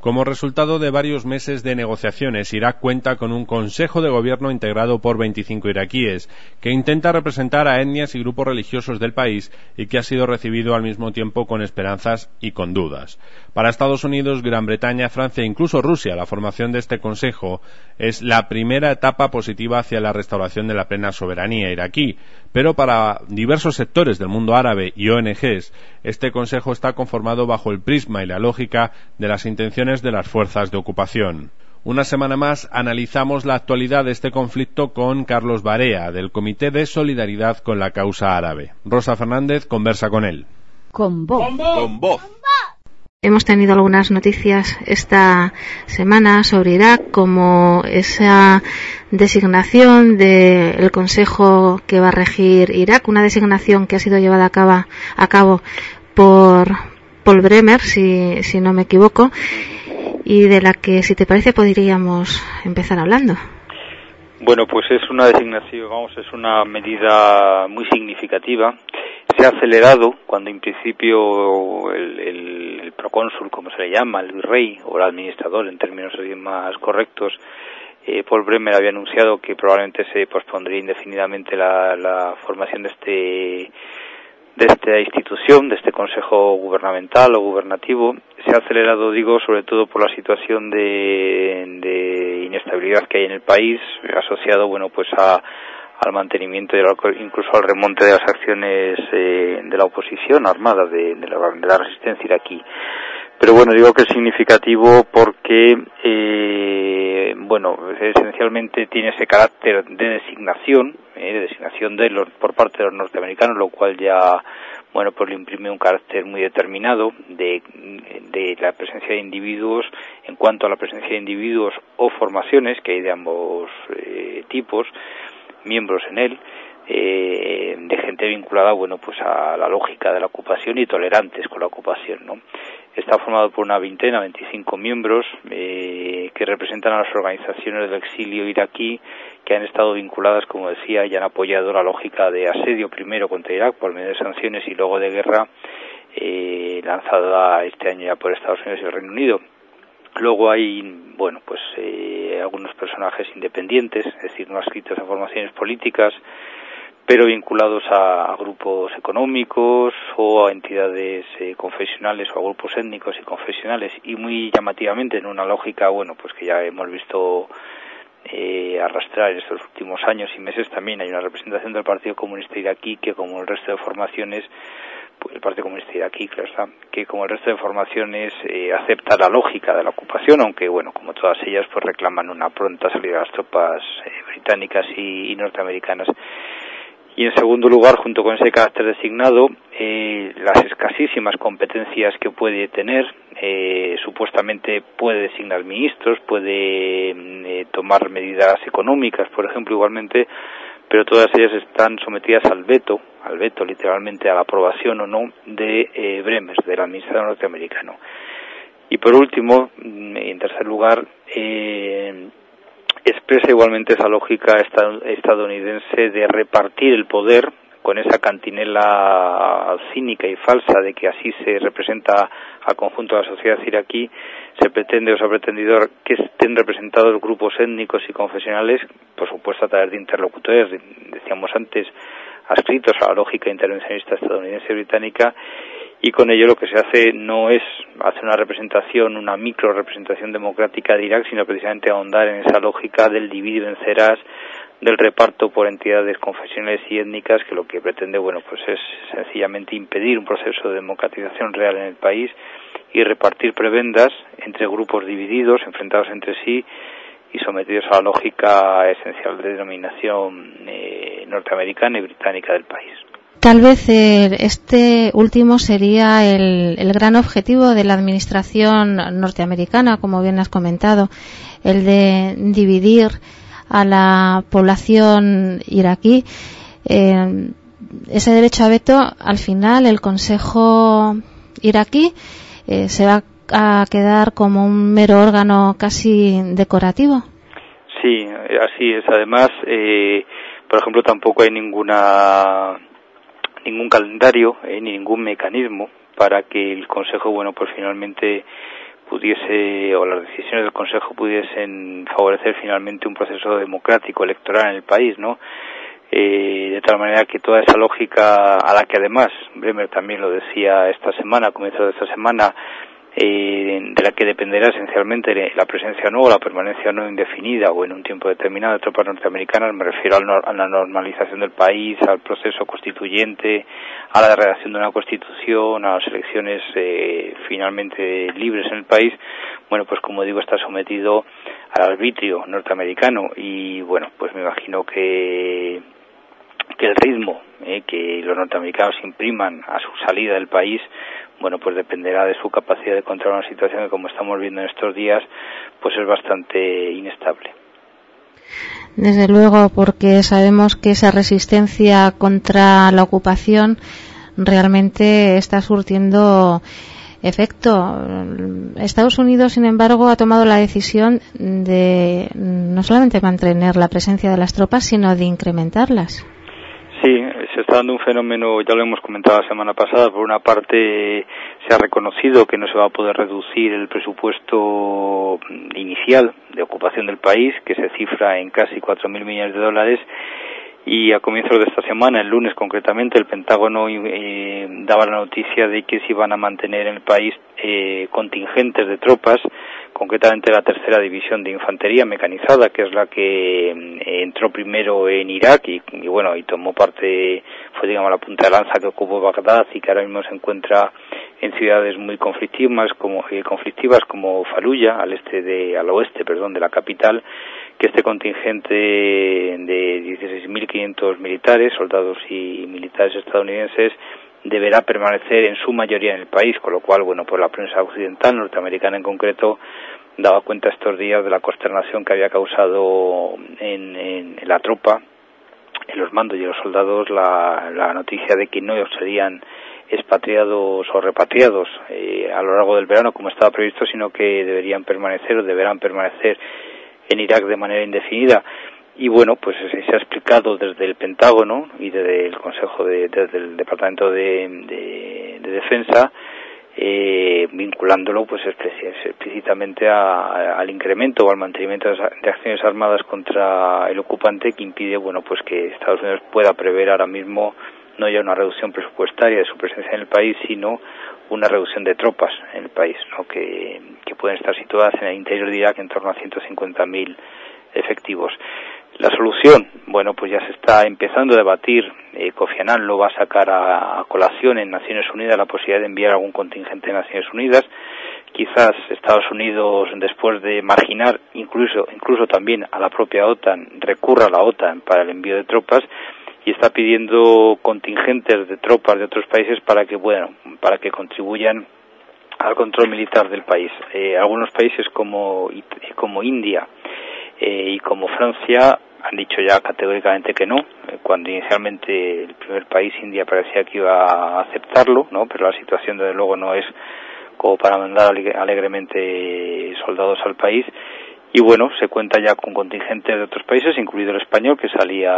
Como resultado de varios meses de negociaciones, Irak cuenta con un Consejo de Gobierno integrado por 25 iraquíes, que intenta representar a etnias y grupos religiosos del país y que ha sido recibido al mismo tiempo con esperanzas y con dudas. Para Estados Unidos, Gran Bretaña, Francia e incluso Rusia, la formación de este Consejo es la primera etapa positiva hacia la restauración de la plena soberanía iraquí, pero para diversos sectores del mundo árabe y ONGs, este Consejo está conformado bajo el prisma y la lógica de las intenciones de las fuerzas de ocupación. Una semana más analizamos la actualidad de este conflicto con Carlos Barea, del Comité de Solidaridad con la Causa Árabe. Rosa Fernández conversa con él. Con voz. Con voz. Hemos tenido algunas noticias esta semana sobre Irak, como esa designación del Consejo que va a regir Irak, una designación que ha sido llevada a cabo por Paul Bremer, si no me equivoco, y de la que, si te parece, podríamos empezar hablando. Bueno, pues es una designación, es una medida muy significativa. Se ha acelerado cuando en principio el procónsul, como se le llama, el virrey o el administrador en términos más correctos, Paul Bremer había anunciado que probablemente se pospondría indefinidamente la formación de esta institución, de este consejo gubernamental o gubernativo. Se ha acelerado, sobre todo por la situación de inestabilidad que hay en el país, asociado, al mantenimiento y incluso al remonte de las acciones de la oposición armada, de la resistencia iraquí. Pero digo que es significativo porque, esencialmente tiene ese carácter de designación por parte de los norteamericanos, lo cual ya, le imprime un carácter muy determinado de la presencia de individuos. En cuanto a la presencia de individuos o formaciones, que hay de ambos tipos, miembros en él, de gente vinculada, a la lógica de la ocupación y tolerantes con la ocupación, ¿no? Está formado por una 25 miembros, que representan a las organizaciones del exilio iraquí que han estado vinculadas, como decía, y han apoyado la lógica de asedio primero contra Irak por medio de sanciones y luego de guerra, lanzada este año ya por Estados Unidos y el Reino Unido. Luego hay, algunos personajes independientes, es decir, no adscritos a formaciones políticas, pero vinculados a grupos económicos o a entidades confesionales o a grupos étnicos y confesionales, y muy llamativamente en una lógica, que ya hemos visto arrastrar en estos últimos años y meses. También hay una representación del Partido Comunista Iraquí que, como el resto de formaciones, el Partido Comunista Iraquí, claro está, que como el resto de formaciones acepta la lógica de la ocupación, aunque como todas ellas reclaman una pronta salida de las tropas británicas y norteamericanas. Y en segundo lugar, junto con ese carácter designado, las escasísimas competencias que puede tener, supuestamente puede designar ministros, puede tomar medidas económicas, por ejemplo, igualmente, pero todas ellas están sometidas al veto literalmente, a la aprobación o no de Bremer, del administrador norteamericano. Y por último, en tercer lugar, expresa igualmente esa lógica estadounidense de repartir el poder, con esa cantinela cínica y falsa de que así se representa al conjunto de la sociedad iraquí. Se pretende o se ha pretendido que estén representados grupos étnicos y confesionales, por supuesto a través de interlocutores, decíamos antes, adscritos a la lógica intervencionista estadounidense británica, y con ello lo que se hace no es hacer una micro representación democrática de Irak, sino precisamente ahondar en esa lógica del divide y vencerás, del reparto por entidades confesionales y étnicas, que lo que pretende es sencillamente impedir un proceso de democratización real en el país y repartir prebendas entre grupos divididos, enfrentados entre sí y sometidos a la lógica esencial de denominación norteamericana y británica del país. Tal vez este último sería el gran objetivo de la administración norteamericana, como bien has comentado, el de dividir a la población iraquí. Ese derecho a veto, al final, el Consejo iraquí se va a quedar como un mero órgano casi decorativo. Sí, así es. Además, por ejemplo, tampoco hay ningún calendario ni ningún mecanismo para que el Consejo finalmente pudiese, o las decisiones del Consejo pudiesen favorecer finalmente un proceso democrático electoral en el país, ¿no? De tal manera que toda esa lógica, a la que además Bremer también lo decía esta semana, a comienzos de esta semana, de la que dependerá esencialmente la presencia no o la permanencia no indefinida o en un tiempo determinado de tropas norteamericanas, me refiero a la normalización del país, al proceso constituyente, a la redacción de una constitución, a las elecciones finalmente libres en el país. Bueno, pues como digo, está sometido al arbitrio norteamericano y bueno, pues me imagino que el ritmo que los norteamericanos impriman a su salida del país, bueno, pues dependerá de su capacidad de controlar una situación que, como estamos viendo en estos días, pues es bastante inestable. Desde luego, porque sabemos que esa resistencia contra la ocupación realmente está surtiendo efecto. Estados Unidos, sin embargo, ha tomado la decisión de no solamente mantener la presencia de las tropas, sino de incrementarlas. Sí, se está dando un fenómeno, ya lo hemos comentado la semana pasada. Por una parte, se ha reconocido que no se va a poder reducir el presupuesto inicial de ocupación del país, que se cifra en casi 4.000 millones de dólares, y a comienzos de esta semana, el lunes concretamente, el Pentágono daba la noticia de que se iban a mantener en el país contingentes de tropas, concretamente la tercera división de infantería mecanizada, que es la que entró primero en Irak y bueno, y tomó parte, fue digamos la punta de lanza que ocupó Bagdad y que ahora mismo se encuentra en ciudades muy conflictivas como Faluya, al oeste de la capital, que este contingente de 16.500 militares, soldados y militares estadounidenses, deberá permanecer en su mayoría en el país, con lo cual, bueno, pues la prensa occidental, norteamericana en concreto, daba cuenta estos días de la consternación que había causado en la tropa, en los mandos y los soldados, la noticia de que no serían expatriados o repatriados a lo largo del verano como estaba previsto, sino que deberán permanecer en Irak de manera indefinida. Y bueno, pues se ha explicado desde el Pentágono y desde el Consejo desde el Departamento de Defensa, vinculándolo pues explícitamente al incremento o al mantenimiento de acciones armadas contra el ocupante, que impide, bueno, pues que Estados Unidos pueda prever ahora mismo no ya una reducción presupuestaria de su presencia en el país, sino una reducción de tropas en el país, ¿no? que pueden estar situadas en el interior de Irak en torno a 150.000 efectivos. La solución, bueno, pues ya se está empezando a debatir. Kofi Annan lo va a sacar a colación en Naciones Unidas, la posibilidad de enviar algún contingente de Naciones Unidas. Quizás Estados Unidos, después de marginar incluso también a la propia OTAN, recurra a la OTAN para el envío de tropas y está pidiendo contingentes de tropas de otros países para que contribuyan al control militar del país. Algunos países como India y como Francia han dicho ya categóricamente que no, cuando inicialmente el primer país, India, parecía que iba a aceptarlo, ¿no? Pero la situación desde luego no es como para mandar alegremente soldados al país. Y bueno, se cuenta ya con contingentes de otros países, incluido el español, que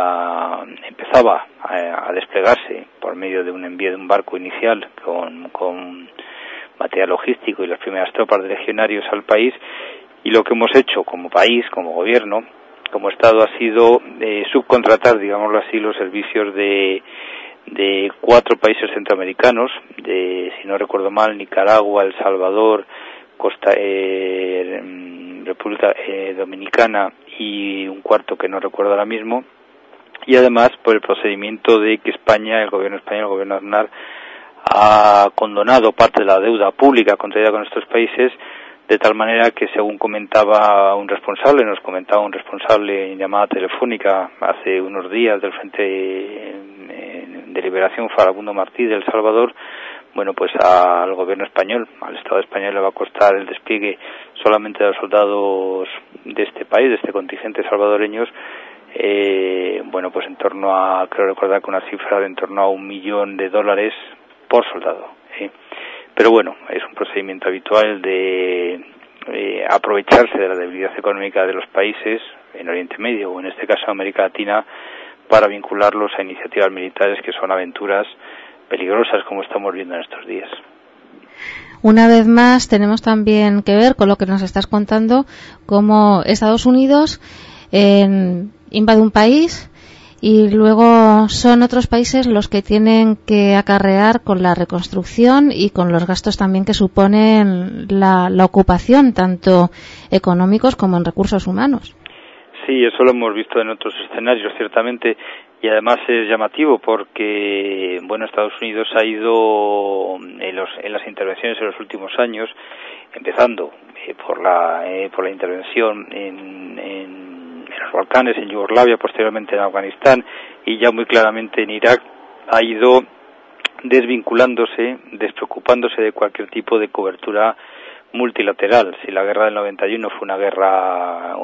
empezaba a desplegarse por medio de un envío de un barco inicial con material logístico y las primeras tropas de legionarios al país. Y lo que hemos hecho como país, como gobierno, como Estado, ha sido subcontratar, digámoslo así, los servicios de 4 países centroamericanos, si no recuerdo mal, Nicaragua, El Salvador, República Dominicana y un cuarto que no recuerdo ahora mismo, y además por el procedimiento de que el gobierno español, el gobierno Aznar, ha condonado parte de la deuda pública contraída con estos países, de tal manera que, según nos comentaba un responsable en llamada telefónica hace unos días del Frente de Liberación Farabundo Martí de El Salvador, bueno, pues al gobierno español, al Estado español, le va a costar el despliegue solamente de los soldados de este país, de este contingente salvadoreños, bueno, pues en torno a, creo recordar que una cifra de en torno a $1 millón por soldado, ¿sí? Pero bueno, es un procedimiento habitual de aprovecharse de la debilidad económica de los países en Oriente Medio o en este caso América Latina para vincularlos a iniciativas militares que son aventuras peligrosas, como estamos viendo en estos días. una vez más tenemos también que ver con lo que nos estás contando, cómo Estados Unidos invade un país y luego son otros países los que tienen que acarrear con la reconstrucción y con los gastos también que suponen la ocupación, tanto económicos como en recursos humanos. Sí, eso lo hemos visto en otros escenarios, ciertamente, y además es llamativo porque, bueno, Estados Unidos ha ido en las intervenciones en los últimos años, empezando por la intervención en los Balcanes, en Yugoslavia, posteriormente en Afganistán y ya muy claramente en Irak, ha ido desvinculándose, despreocupándose de cualquier tipo de cobertura multilateral. Si la guerra del 91 fue una guerra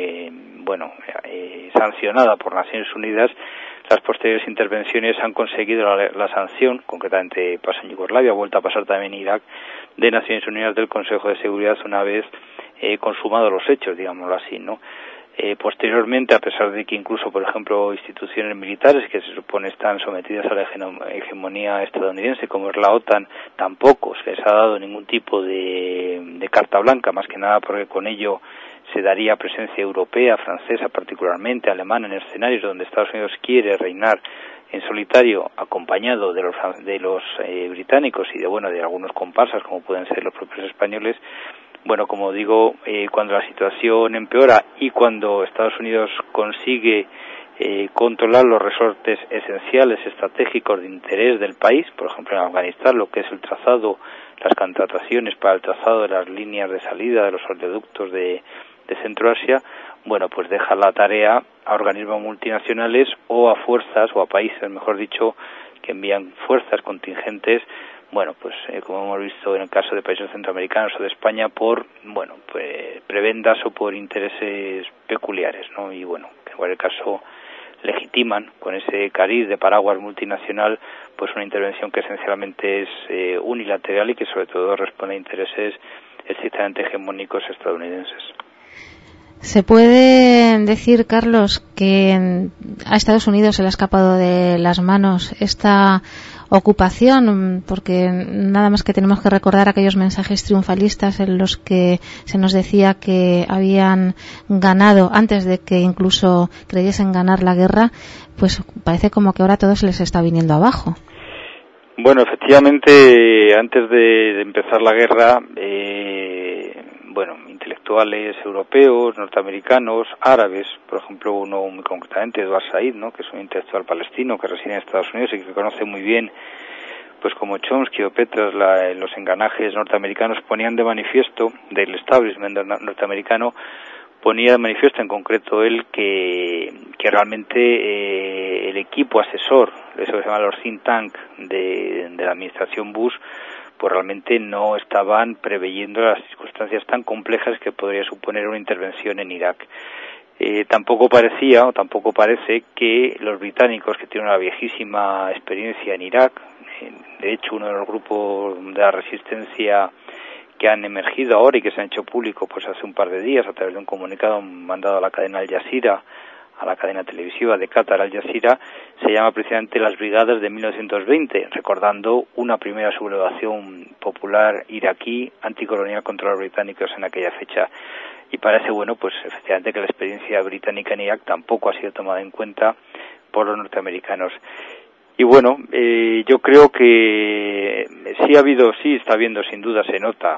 sancionada por Naciones Unidas, las posteriores intervenciones han conseguido la sanción, concretamente pasa en Yugoslavia, ha vuelto a pasar también en Irak, de Naciones Unidas del Consejo de Seguridad una vez consumados los hechos, digámoslo así, ¿no? Posteriormente, a pesar de que incluso, por ejemplo, instituciones militares que se supone están sometidas a la hegemonía estadounidense, como es la OTAN, tampoco se les ha dado ningún tipo de carta blanca, más que nada porque con ello se daría presencia europea, francesa particularmente, alemana en escenarios donde Estados Unidos quiere reinar en solitario, acompañado de los británicos y de algunos comparsas como pueden ser los propios españoles. Bueno, como digo, cuando la situación empeora y cuando Estados Unidos consigue controlar los resortes esenciales, estratégicos de interés del país, por ejemplo en Afganistán, lo que es el trazado, las contrataciones para el trazado de las líneas de salida de los oleoductos de Centroasia, bueno, pues deja la tarea a organismos multinacionales o a fuerzas, o a países, mejor dicho, que envían fuerzas contingentes, bueno, pues como hemos visto en el caso de países centroamericanos o de España, por, bueno, pues prebendas o por intereses peculiares, ¿no? Y bueno, que en cualquier caso legitiman con ese cariz de paraguas multinacional pues una intervención que esencialmente es unilateral y que sobre todo responde a intereses estrictamente hegemónicos estadounidenses. ¿Se puede decir, Carlos, que a Estados Unidos se le ha escapado de las manos esta ocupación? Porque nada más que tenemos que recordar aquellos mensajes triunfalistas en los que se nos decía que habían ganado antes de que incluso creyesen ganar la guerra, pues parece como que ahora todo se les está viniendo abajo. Bueno, efectivamente, antes de empezar la guerra, intelectuales europeos, norteamericanos, árabes, por ejemplo, uno muy concretamente, Edward Said, ¿no?, que es un intelectual palestino que reside en Estados Unidos y que conoce muy bien, pues como Chomsky o Petras, los engranajes norteamericanos, ponían de manifiesto, del establishment norteamericano, ponía de manifiesto en concreto él que realmente el equipo asesor, eso que se llama los think tank de la administración Bush, pues realmente no estaban preveyendo las circunstancias tan complejas que podría suponer una intervención en Irak. Tampoco parece que los británicos, que tienen una viejísima experiencia en Irak, de hecho uno de los grupos de la resistencia que han emergido ahora y que se han hecho público pues hace un par de días a través de un comunicado mandado a la cadena Al Jazeera, a la cadena televisiva de Qatar, Al Jazeera, se llama precisamente las Brigadas de 1920, recordando una primera sublevación popular iraquí anticolonial contra los británicos en aquella fecha. Y parece, bueno, pues efectivamente que la experiencia británica en Irak tampoco ha sido tomada en cuenta por los norteamericanos. Y bueno, yo creo que sí está habiendo, sin duda, se nota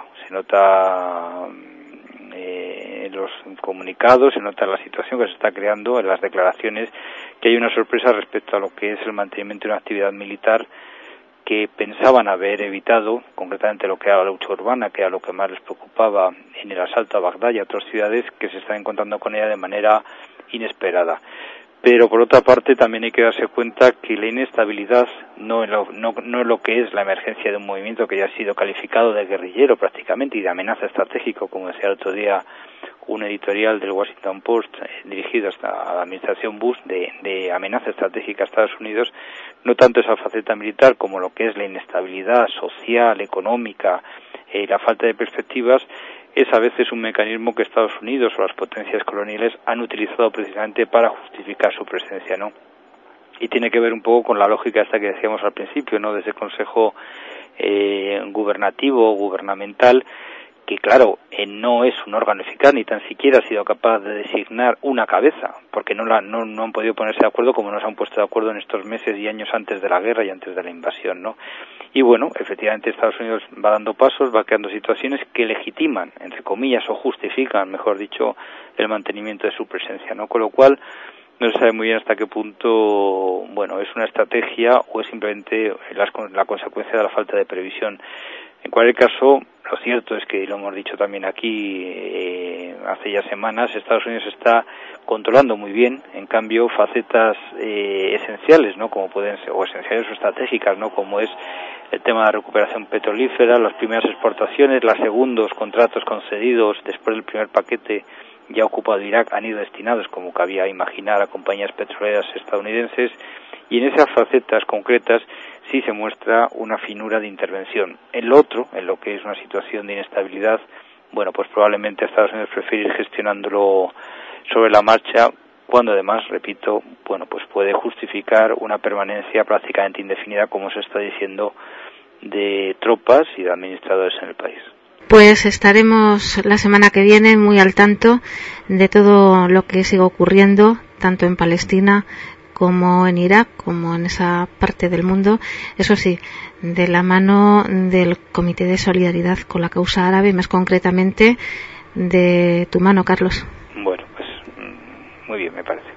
en los comunicados, se nota en la situación que se está creando, en las declaraciones, que hay una sorpresa respecto a lo que es el mantenimiento de una actividad militar que pensaban haber evitado, concretamente lo que era la lucha urbana, que era lo que más les preocupaba en el asalto a Bagdad y a otras ciudades, que se están encontrando con ella de manera inesperada. Pero por otra parte también hay que darse cuenta que la inestabilidad no es lo que es la emergencia de un movimiento que ya ha sido calificado de guerrillero prácticamente y de amenaza estratégico, como decía el otro día un editorial del Washington Post dirigido a la administración Bush de amenaza estratégica a Estados Unidos, no tanto esa faceta militar como lo que es la inestabilidad social, económica, la falta de perspectivas, es a veces un mecanismo que Estados Unidos o las potencias coloniales han utilizado precisamente para justificar su presencia, ¿no? Y tiene que ver un poco con la lógica esta que decíamos al principio, ¿no?, de ese Consejo gubernamental, que claro, no es un órgano eficaz, ni tan siquiera ha sido capaz de designar una cabeza, porque no han podido ponerse de acuerdo como no se han puesto de acuerdo en estos meses y años antes de la guerra y antes de la invasión, ¿no? Y bueno, efectivamente Estados Unidos va dando pasos, va creando situaciones que legitiman, entre comillas, o justifican, mejor dicho, el mantenimiento de su presencia, ¿no? Con lo cual, no se sabe muy bien hasta qué punto, bueno, es una estrategia o es simplemente la consecuencia de la falta de previsión. En cualquier caso, lo cierto es que, lo hemos dicho también aquí hace ya semanas, Estados Unidos está controlando muy bien, en cambio, facetas esenciales, ¿no? Como pueden ser, o esenciales o estratégicas, ¿no? Como es el tema de la recuperación petrolífera, las primeras exportaciones, los segundos contratos concedidos después del primer paquete ya ocupado Irak han ido destinados, como cabía imaginar, a compañías petroleras estadounidenses, y en esas facetas concretas sí se muestra una finura de intervención. En lo otro, en lo que es una situación de inestabilidad, bueno, pues probablemente Estados Unidos prefiere ir gestionándolo sobre la marcha, cuando además, repito, bueno, pues puede justificar una permanencia prácticamente indefinida, como se está diciendo, de tropas y de administradores en el país. Pues estaremos la semana que viene muy al tanto de todo lo que siga ocurriendo, tanto en Palestina como en Irak, como en esa parte del mundo, eso sí, de la mano del Comité de Solidaridad con la Causa Árabe, más concretamente de tu mano, Carlos. Bueno, pues muy bien, me parece.